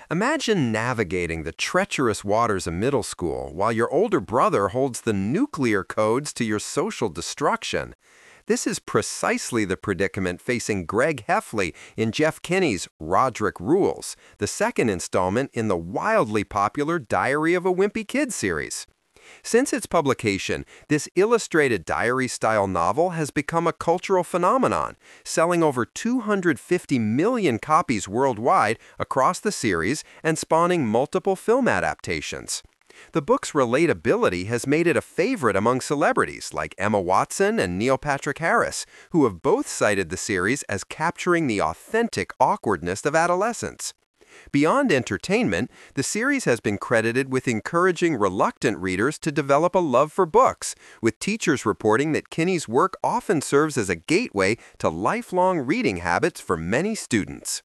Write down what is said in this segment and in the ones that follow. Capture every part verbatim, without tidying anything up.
Imagine navigating the treacherous waters of middle school while your older brother holds the nuclear codes to your social destruction. This is precisely the predicament facing Greg Heffley in Jeff Kinney's Roderick Rules, the second installment in the wildly popular Diary of a Wimpy Kid series. Since its publication, this illustrated diary-style novel has become a cultural phenomenon, selling over two hundred fifty million copies worldwide across the series and spawning multiple film adaptations. The book's relatability has made it a favorite among celebrities like Emma Watson and Neil Patrick Harris, who have both cited the series as capturing the authentic awkwardness of adolescence. Beyond entertainment, the series has been credited with encouraging reluctant readers to develop a love for books, with teachers reporting that Kinney's work often serves as a gateway to lifelong reading habits for many students.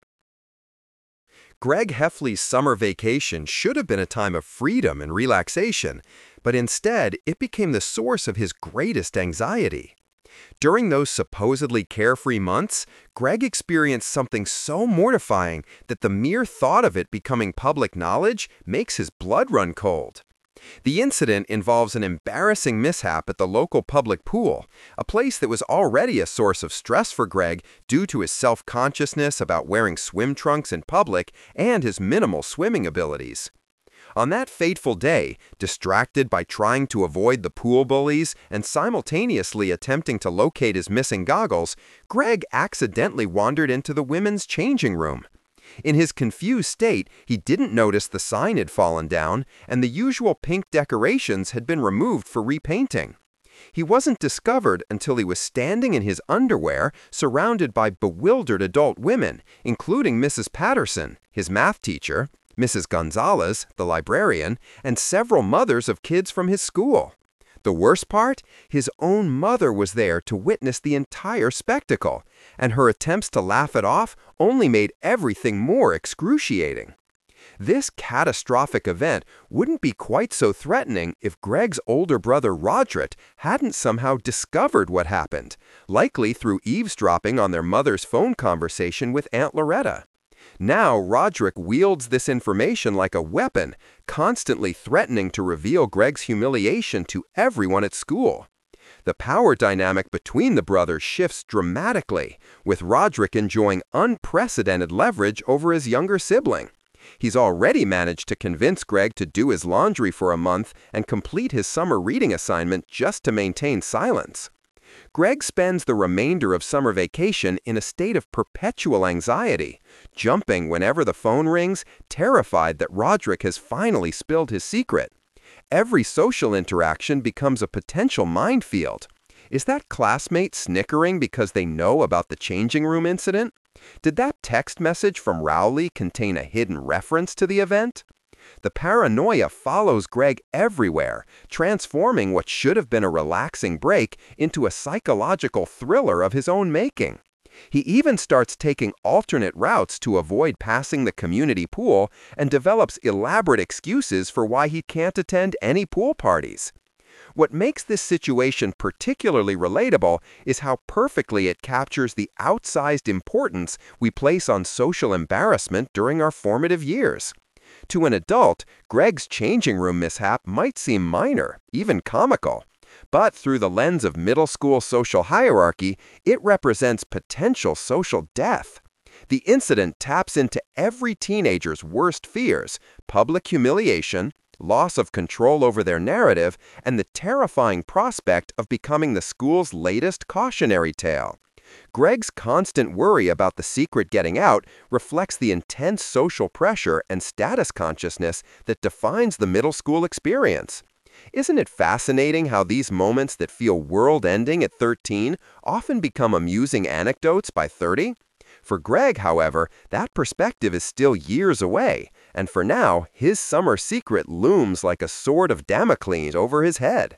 Greg Heffley's summer vacation should have been a time of freedom and relaxation, but instead it became the source of his greatest anxiety. During those supposedly carefree months, Greg experienced something so mortifying that the mere thought of it becoming public knowledge makes his blood run cold. The incident involves an embarrassing mishap at the local public pool, a place that was already a source of stress for Greg due to his self-consciousness about wearing swim trunks in public and his minimal swimming abilities. On that fateful day, distracted by trying to avoid the pool bullies and simultaneously attempting to locate his missing goggles, Greg accidentally wandered into the women's changing room. In his confused state, he didn't notice the sign had fallen down, and the usual pink decorations had been removed for repainting. He wasn't discovered until he was standing in his underwear, surrounded by bewildered adult women, including Missus Patterson, his math teacher, Missus Gonzalez, the librarian, and several mothers of kids from his school. The worst part? His own mother was there to witness the entire spectacle, and her attempts to laugh it off only made everything more excruciating. This catastrophic event wouldn't be quite so threatening if Greg's older brother Roderick hadn't somehow discovered what happened, likely through eavesdropping on their mother's phone conversation with Aunt Loretta. Now, Roderick wields this information like a weapon, constantly threatening to reveal Greg's humiliation to everyone at school. The power dynamic between the brothers shifts dramatically, with Roderick enjoying unprecedented leverage over his younger sibling. He's already managed to convince Greg to do his laundry for a month and complete his summer reading assignment just to maintain silence. Greg spends the remainder of summer vacation in a state of perpetual anxiety, jumping whenever the phone rings, terrified that Roderick has finally spilled his secret. Every social interaction becomes a potential minefield. Is that classmate snickering because they know about the changing room incident? Did that text message from Rowley contain a hidden reference to the event? The paranoia follows Greg everywhere, transforming what should have been a relaxing break into a psychological thriller of his own making. He even starts taking alternate routes to avoid passing the community pool and develops elaborate excuses for why he can't attend any pool parties. What makes this situation particularly relatable is how perfectly it captures the outsized importance we place on social embarrassment during our formative years. To an adult, Greg's changing room mishap might seem minor, even comical. But through the lens of middle school social hierarchy, it represents potential social death. The incident taps into every teenager's worst fears: public humiliation, loss of control over their narrative, and the terrifying prospect of becoming the school's latest cautionary tale. Greg's constant worry about the secret getting out reflects the intense social pressure and status consciousness that defines the middle school experience. Isn't it fascinating how these moments that feel world-ending at thirteen often become amusing anecdotes by thirty? For Greg, however, that perspective is still years away, and for now, his summer secret looms like a sword of Damocles over his head.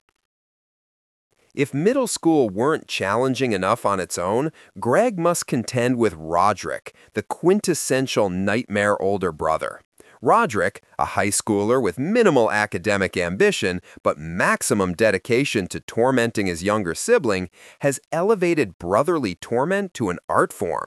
If middle school weren't challenging enough on its own, Greg must contend with Roderick, the quintessential nightmare older brother. Roderick, a high schooler with minimal academic ambition but maximum dedication to tormenting his younger sibling, has elevated brotherly torment to an art form.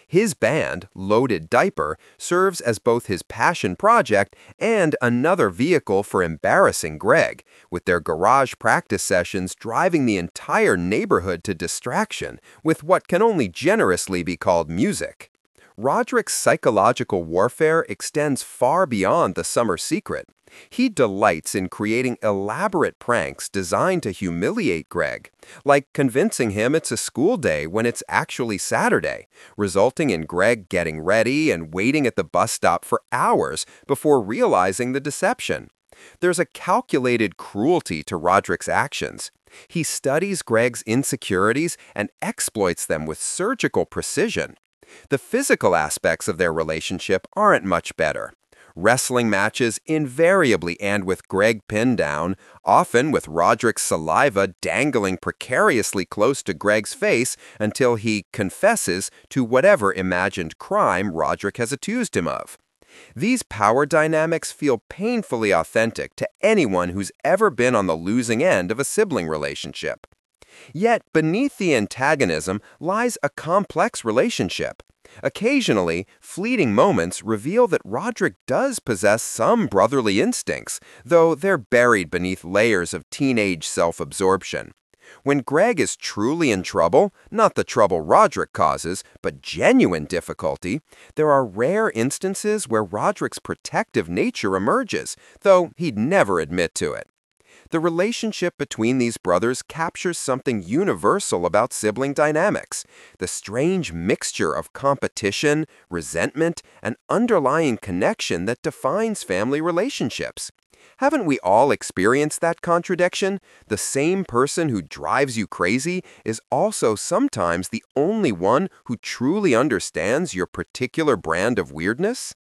His band, Loaded Diaper, serves as both his passion project and another vehicle for embarrassing Greg, with their garage practice sessions driving the entire neighborhood to distraction with what can only generously be called music. Roderick's psychological warfare extends far beyond the summer secret. He delights in creating elaborate pranks designed to humiliate Greg, like convincing him it's a school day when it's actually Saturday, resulting in Greg getting ready and waiting at the bus stop for hours before realizing the deception. There's a calculated cruelty to Roderick's actions. He studies Greg's insecurities and exploits them with surgical precision. The physical aspects of their relationship aren't much better. Wrestling matches invariably end with Greg pinned down, often with Roderick's saliva dangling precariously close to Greg's face until he confesses to whatever imagined crime Roderick has accused him of. These power dynamics feel painfully authentic to anyone who's ever been on the losing end of a sibling relationship. Yet beneath the antagonism lies a complex relationship. Occasionally, fleeting moments reveal that Roderick does possess some brotherly instincts, though they're buried beneath layers of teenage self-absorption. When Greg is truly in trouble, not the trouble Roderick causes, but genuine difficulty, there are rare instances where Roderick's protective nature emerges, though he'd never admit to it. The relationship between these brothers captures something universal about sibling dynamics, the strange mixture of competition, resentment, and underlying connection that defines family relationships. Haven't we all experienced that contradiction? The same person who drives you crazy is also sometimes the only one who truly understands your particular brand of weirdness?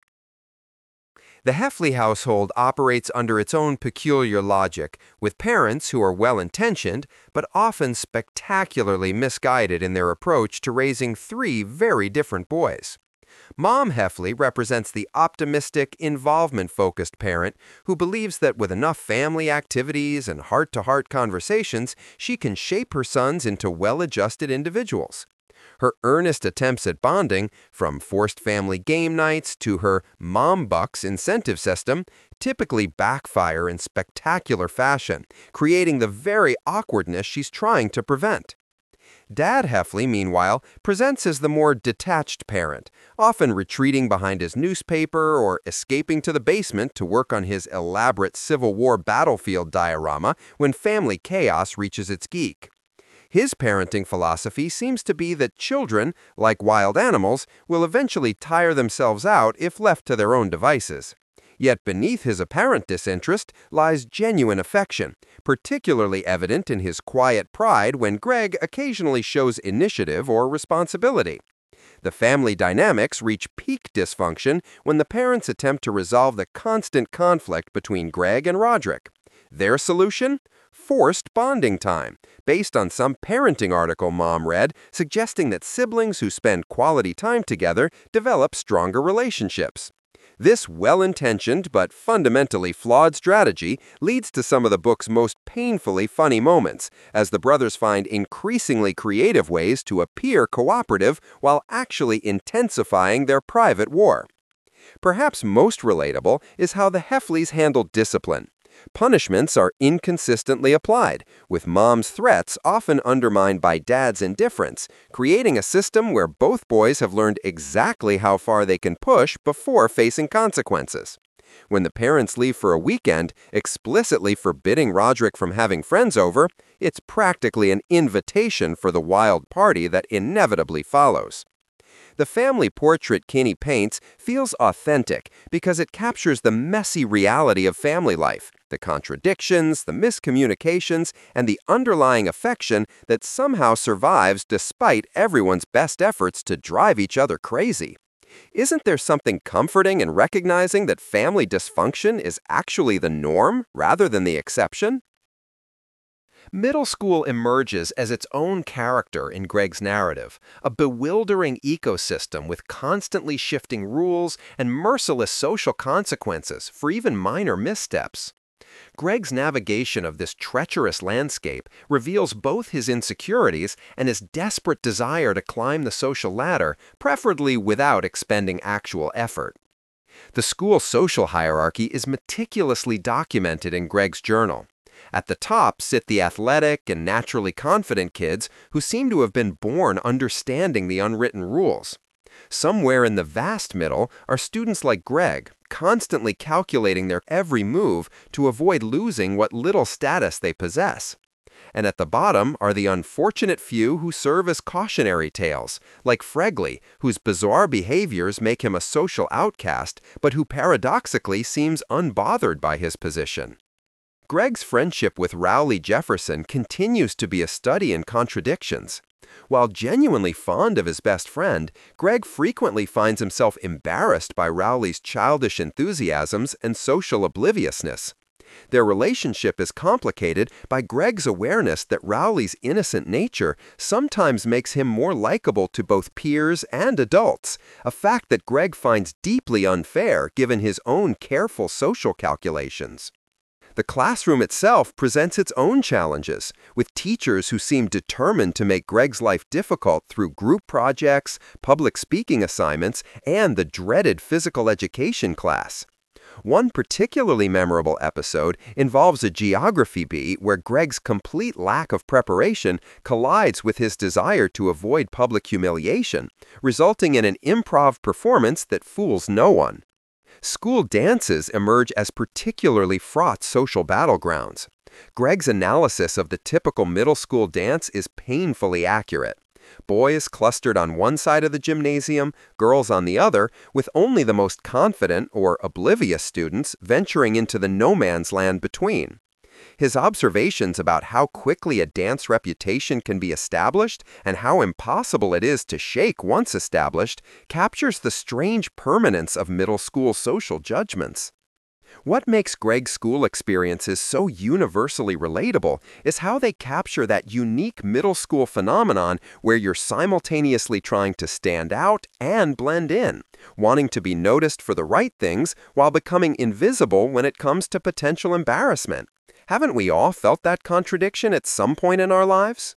The Heffley household operates under its own peculiar logic, with parents who are well-intentioned but often spectacularly misguided in their approach to raising three very different boys. Mom Heffley represents the optimistic, involvement-focused parent who believes that with enough family activities and heart-to-heart conversations, she can shape her sons into well-adjusted individuals. Her earnest attempts at bonding, from forced family game nights to her Mom Bucks incentive system, typically backfire in spectacular fashion, creating the very awkwardness she's trying to prevent. Dad Heffley, meanwhile, presents as the more detached parent, often retreating behind his newspaper or escaping to the basement to work on his elaborate Civil War battlefield diorama when family chaos reaches its peak. His parenting philosophy seems to be that children, like wild animals, will eventually tire themselves out if left to their own devices. Yet beneath his apparent disinterest lies genuine affection, particularly evident in his quiet pride when Greg occasionally shows initiative or responsibility. The family dynamics reach peak dysfunction when the parents attempt to resolve the constant conflict between Greg and Roderick. Their solution? Forced bonding time, based on some parenting article Mom read suggesting that siblings who spend quality time together develop stronger relationships. This well-intentioned but fundamentally flawed strategy leads to some of the book's most painfully funny moments, as the brothers find increasingly creative ways to appear cooperative while actually intensifying their private war. Perhaps most relatable is how the Heffleys handle discipline. Punishments are inconsistently applied, with Mom's threats often undermined by Dad's indifference, creating a system where both boys have learned exactly how far they can push before facing consequences. When the parents leave for a weekend, explicitly forbidding Roderick from having friends over, it's practically an invitation for the wild party that inevitably follows. The family portrait Kinney paints feels authentic because it captures the messy reality of family life, the contradictions, the miscommunications, and the underlying affection that somehow survives despite everyone's best efforts to drive each other crazy. Isn't there something comforting in recognizing that family dysfunction is actually the norm rather than the exception? Middle school emerges as its own character in Greg's narrative, a bewildering ecosystem with constantly shifting rules and merciless social consequences for even minor missteps. Greg's navigation of this treacherous landscape reveals both his insecurities and his desperate desire to climb the social ladder, preferably without expending actual effort. The school social hierarchy is meticulously documented in Greg's journal. At the top sit the athletic and naturally confident kids who seem to have been born understanding the unwritten rules. Somewhere in the vast middle are students like Greg, constantly calculating their every move to avoid losing what little status they possess. And at the bottom are the unfortunate few who serve as cautionary tales, like Fregley, whose bizarre behaviors make him a social outcast, but who paradoxically seems unbothered by his position. Greg's friendship with Rowley Jefferson continues to be a study in contradictions. While genuinely fond of his best friend, Greg frequently finds himself embarrassed by Rowley's childish enthusiasms and social obliviousness. Their relationship is complicated by Greg's awareness that Rowley's innocent nature sometimes makes him more likable to both peers and adults, a fact that Greg finds deeply unfair given his own careful social calculations. The classroom itself presents its own challenges, with teachers who seem determined to make Greg's life difficult through group projects, public speaking assignments, and the dreaded physical education class. One particularly memorable episode involves a geography bee where Greg's complete lack of preparation collides with his desire to avoid public humiliation, resulting in an improv performance that fools no one. School dances emerge as particularly fraught social battlegrounds. Greg's analysis of the typical middle school dance is painfully accurate. Boys clustered on one side of the gymnasium, girls on the other, with only the most confident or oblivious students venturing into the no man's land between. His observations about how quickly a dance reputation can be established and how impossible it is to shake once established captures the strange permanence of middle school social judgments. What makes Greg's school experiences so universally relatable is how they capture that unique middle school phenomenon where you're simultaneously trying to stand out and blend in, wanting to be noticed for the right things while becoming invisible when it comes to potential embarrassment. Haven't we all felt that contradiction at some point in our lives?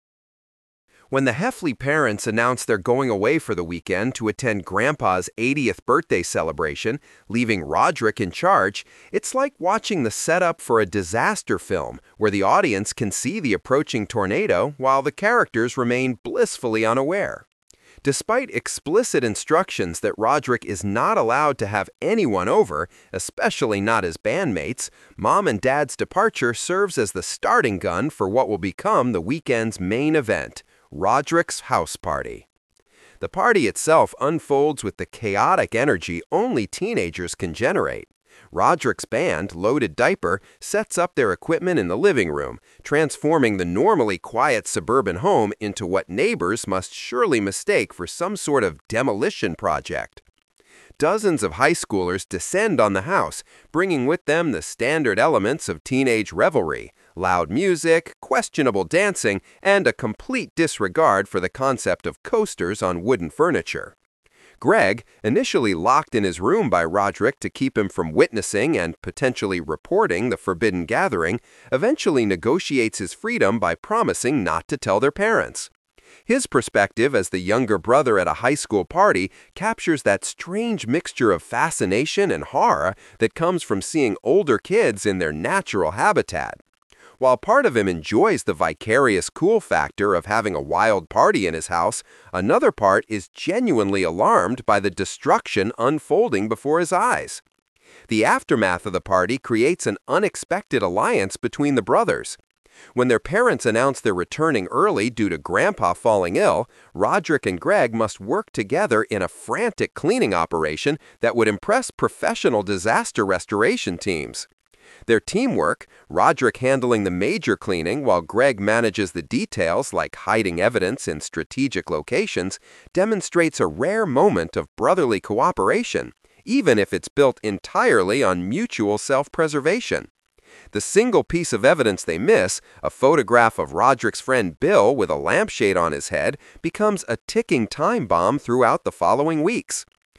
When the Heffley parents announce they're going away for the weekend to attend Grandpa's eightieth birthday celebration, leaving Roderick in charge, it's like watching the setup for a disaster film where the audience can see the approaching tornado while the characters remain blissfully unaware. Despite explicit instructions that Roderick is not allowed to have anyone over, especially not his bandmates, Mom and Dad's departure serves as the starting gun for what will become the weekend's main event, Roderick's house party. The party itself unfolds with the chaotic energy only teenagers can generate. Roderick's band, Loaded Diaper, sets up their equipment in the living room, transforming the normally quiet suburban home into what neighbors must surely mistake for some sort of demolition project. Dozens of high schoolers descend on the house, bringing with them the standard elements of teenage revelry: loud music, questionable dancing, and a complete disregard for the concept of coasters on wooden furniture. Greg, initially locked in his room by Roderick to keep him from witnessing and potentially reporting the forbidden gathering, eventually negotiates his freedom by promising not to tell their parents. His perspective as the younger brother at a high school party captures that strange mixture of fascination and horror that comes from seeing older kids in their natural habitat. While part of him enjoys the vicarious cool factor of having a wild party in his house, another part is genuinely alarmed by the destruction unfolding before his eyes. The aftermath of the party creates an unexpected alliance between the brothers. When their parents announce they're returning early due to Grandpa falling ill, Roderick and Greg must work together in a frantic cleaning operation that would impress professional disaster restoration teams. Their teamwork, Roderick handling the major cleaning while Greg manages the details like hiding evidence in strategic locations, demonstrates a rare moment of brotherly cooperation, even if it's built entirely on mutual self-preservation. The single piece of evidence they miss, a photograph of Roderick's friend Bill with a lampshade on his head, becomes a ticking time bomb throughout the following weeks.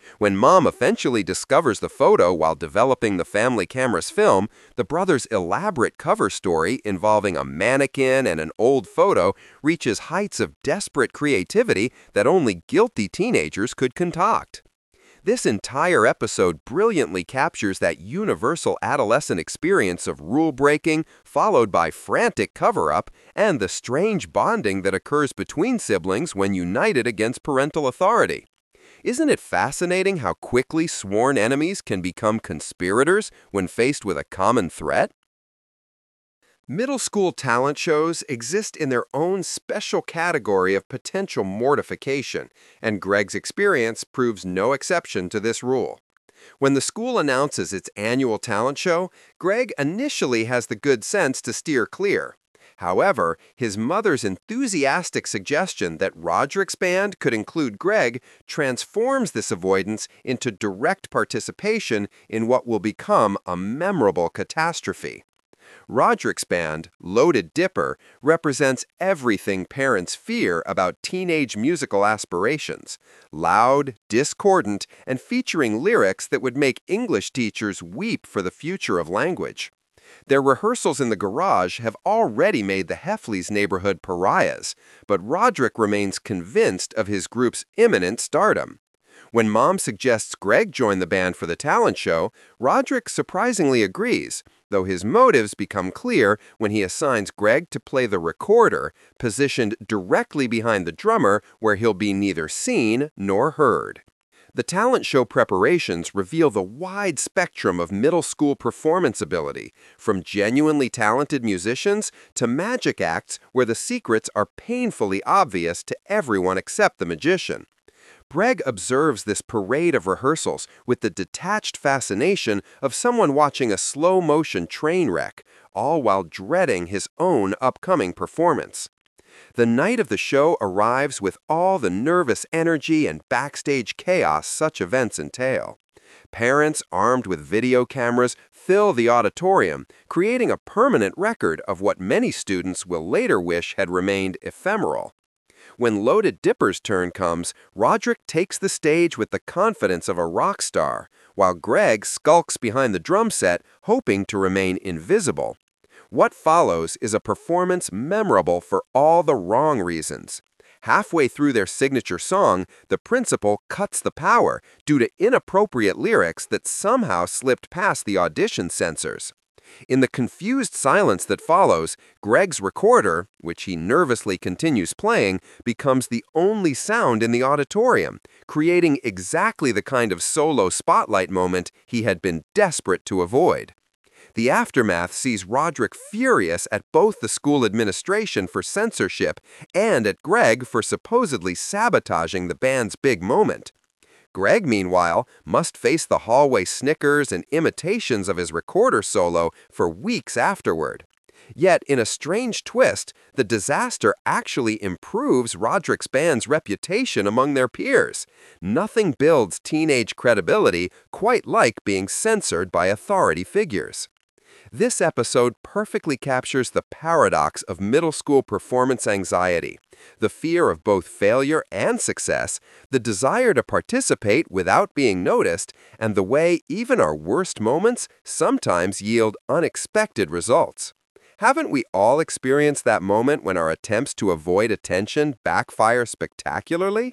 When Mom eventually discovers the photo while developing the family camera's film, the brothers' elaborate cover story involving a mannequin and an old photo reaches heights of desperate creativity that only guilty teenagers could concoct. This entire episode brilliantly captures that universal adolescent experience of rule-breaking, followed by frantic cover-up, and the strange bonding that occurs between siblings when united against parental authority. Isn't it fascinating how quickly sworn enemies can become conspirators when faced with a common threat? Middle school talent shows exist in their own special category of potential mortification, and Greg's experience proves no exception to this rule. When the school announces its annual talent show, Greg initially has the good sense to steer clear. However, his mother's enthusiastic suggestion that Roderick's band could include Greg transforms this avoidance into direct participation in what will become a memorable catastrophe. Roderick's band, Loaded Dipper, represents everything parents fear about teenage musical aspirations: loud, discordant, and featuring lyrics that would make English teachers weep for the future of language. Their rehearsals in the garage have already made the Heffleys' neighborhood pariahs, but Roderick remains convinced of his group's imminent stardom. When Mom suggests Greg join the band for the talent show, Roderick surprisingly agrees, though his motives become clear when he assigns Greg to play the recorder, positioned directly behind the drummer where he'll be neither seen nor heard. The talent show preparations reveal the wide spectrum of middle school performance ability, from genuinely talented musicians to magic acts where the secrets are painfully obvious to everyone except the magician. Greg observes this parade of rehearsals with the detached fascination of someone watching a slow-motion train wreck, all while dreading his own upcoming performance. The night of the show arrives with all the nervous energy and backstage chaos such events entail. Parents armed with video cameras fill the auditorium, creating a permanent record of what many students will later wish had remained ephemeral. When Loaded Dipper's turn comes, Roderick takes the stage with the confidence of a rock star, while Greg skulks behind the drum set, hoping to remain invisible. What follows is a performance memorable for all the wrong reasons. Halfway through their signature song, the principal cuts the power due to inappropriate lyrics that somehow slipped past the audition censors. In the confused silence that follows, Greg's recorder, which he nervously continues playing, becomes the only sound in the auditorium, creating exactly the kind of solo spotlight moment he had been desperate to avoid. The aftermath sees Roderick furious at both the school administration for censorship and at Greg for supposedly sabotaging the band's big moment. Greg, meanwhile, must face the hallway snickers and imitations of his recorder solo for weeks afterward. Yet, in a strange twist, the disaster actually improves Roderick's band's reputation among their peers. Nothing builds teenage credibility quite like being censored by authority figures. This episode perfectly captures the paradox of middle school performance anxiety, the fear of both failure and success, the desire to participate without being noticed, and the way even our worst moments sometimes yield unexpected results. Haven't we all experienced that moment when our attempts to avoid attention backfire spectacularly?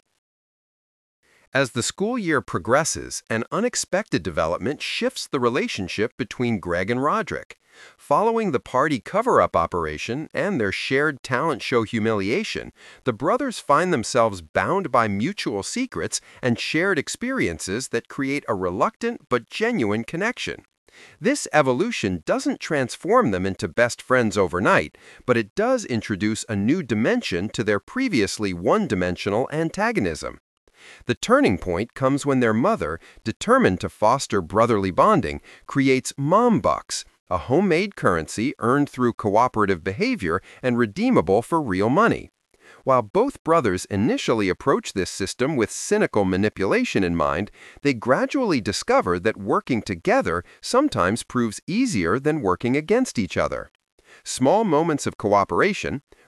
As the school year progresses, an unexpected development shifts the relationship between Greg and Roderick. Following the party cover-up operation and their shared talent show humiliation, the brothers find themselves bound by mutual secrets and shared experiences that create a reluctant but genuine connection. This evolution doesn't transform them into best friends overnight, but it does introduce a new dimension to their previously one-dimensional antagonism. The turning point comes when their mother, determined to foster brotherly bonding, creates Mom Bucks, a homemade currency earned through cooperative behavior and redeemable for real money. While both brothers initially approach this system with cynical manipulation in mind, they gradually discover that working together sometimes proves easier than working against each other. Small moments of cooperation,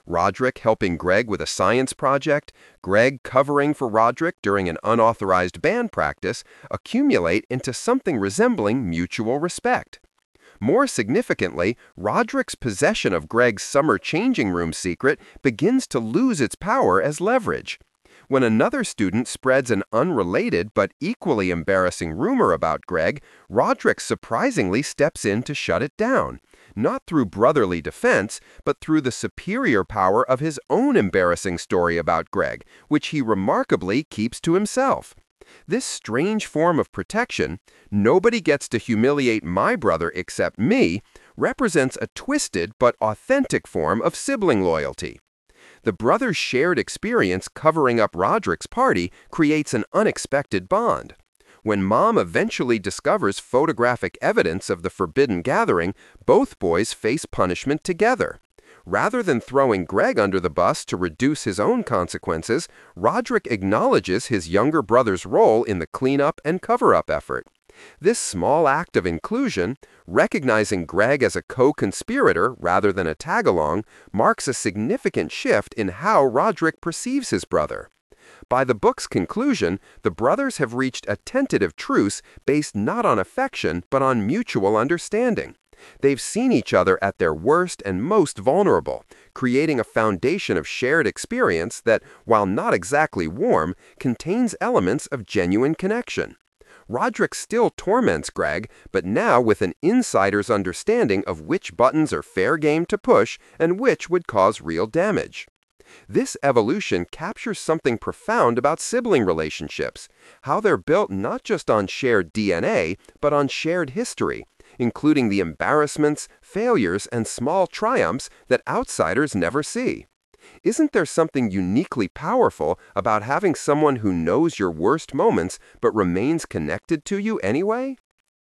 Roderick helping Greg with a science project, Greg covering for Roderick during an unauthorized band practice, accumulate into something resembling mutual respect. More significantly, Roderick's possession of Greg's summer changing room secret begins to lose its power as leverage. When another student spreads an unrelated but equally embarrassing rumor about Greg, Roderick surprisingly steps in to shut it down, not through brotherly defense, but through the superior power of his own embarrassing story about Greg, which he remarkably keeps to himself. This strange form of protection, nobody gets to humiliate my brother except me, represents a twisted but authentic form of sibling loyalty. The brothers' shared experience covering up Roderick's party creates an unexpected bond. When Mom eventually discovers photographic evidence of the forbidden gathering, both boys face punishment together. Rather than throwing Greg under the bus to reduce his own consequences, Roderick acknowledges his younger brother's role in the cleanup and cover-up effort. This small act of inclusion, recognizing Greg as a co-conspirator rather than a tag-along, marks a significant shift in how Roderick perceives his brother. By the book's conclusion, the brothers have reached a tentative truce based not on affection but on mutual understanding. They've seen each other at their worst and most vulnerable, creating a foundation of shared experience that, while not exactly warm, contains elements of genuine connection. Roderick still torments Greg, but now with an insider's understanding of which buttons are fair game to push and which would cause real damage. This evolution captures something profound about sibling relationships, how they're built not just on shared D N A, but on shared history, including the embarrassments, failures, and small triumphs that outsiders never see. Isn't there something uniquely powerful about having someone who knows your worst moments but remains connected to you anyway?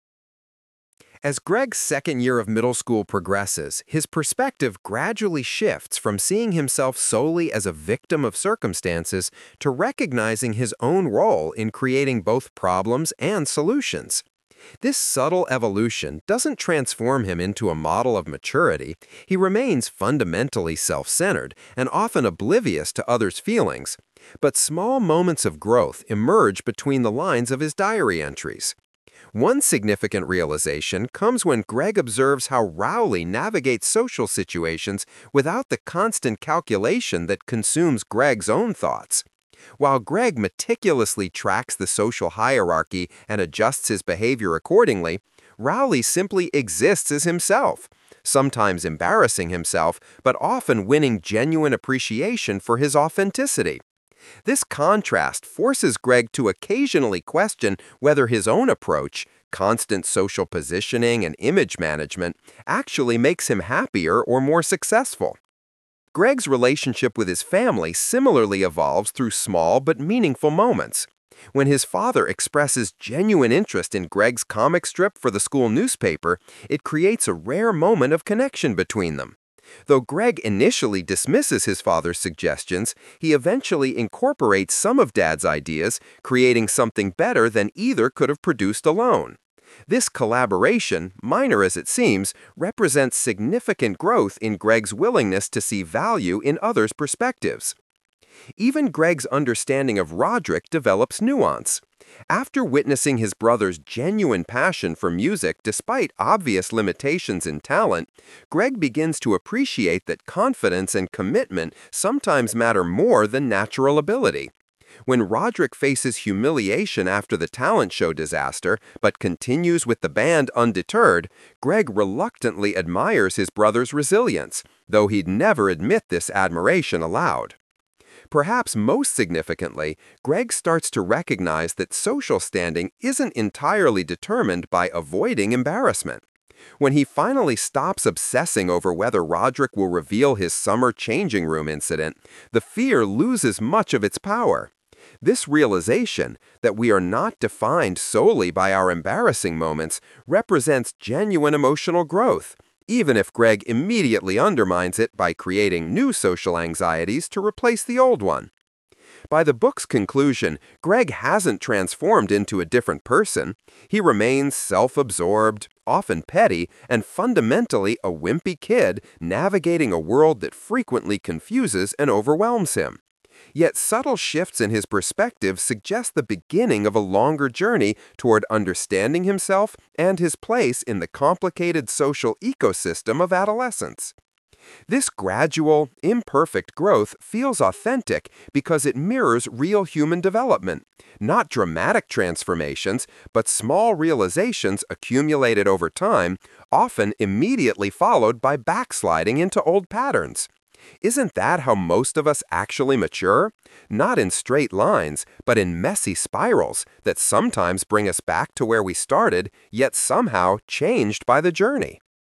As Greg's second year of middle school progresses, his perspective gradually shifts from seeing himself solely as a victim of circumstances to recognizing his own role in creating both problems and solutions. This subtle evolution doesn't transform him into a model of maturity. He remains fundamentally self-centered and often oblivious to others' feelings. But small moments of growth emerge between the lines of his diary entries. One significant realization comes when Greg observes how Rowley navigates social situations without the constant calculation that consumes Greg's own thoughts. While Greg meticulously tracks the social hierarchy and adjusts his behavior accordingly, Rowley simply exists as himself, sometimes embarrassing himself, but often winning genuine appreciation for his authenticity. This contrast forces Greg to occasionally question whether his own approach, constant social positioning and image management, actually makes him happier or more successful. Greg's relationship with his family similarly evolves through small but meaningful moments. When his father expresses genuine interest in Greg's comic strip for the school newspaper, it creates a rare moment of connection between them. Though Greg initially dismisses his father's suggestions, he eventually incorporates some of Dad's ideas, creating something better than either could have produced alone. This collaboration, minor as it seems, represents significant growth in Greg's willingness to see value in others' perspectives. Even Greg's understanding of Roderick develops nuance. After witnessing his brother's genuine passion for music despite obvious limitations in talent, Greg begins to appreciate that confidence and commitment sometimes matter more than natural ability. When Roderick faces humiliation after the talent show disaster, but continues with the band undeterred, Greg reluctantly admires his brother's resilience, though he'd never admit this admiration aloud. Perhaps most significantly, Greg starts to recognize that social standing isn't entirely determined by avoiding embarrassment. When he finally stops obsessing over whether Roderick will reveal his summer changing room incident, the fear loses much of its power. This realization that we are not defined solely by our embarrassing moments represents genuine emotional growth, even if Greg immediately undermines it by creating new social anxieties to replace the old one. By the book's conclusion, Greg hasn't transformed into a different person. He remains self-absorbed, often petty, and fundamentally a wimpy kid navigating a world that frequently confuses and overwhelms him. Yet subtle shifts in his perspective suggest the beginning of a longer journey toward understanding himself and his place in the complicated social ecosystem of adolescence. This gradual, imperfect growth feels authentic because it mirrors real human development, not dramatic transformations, but small realizations accumulated over time, often immediately followed by backsliding into old patterns. Isn't that how most of us actually mature? Not in straight lines, but in messy spirals that sometimes bring us back to where we started, yet somehow changed by the journey.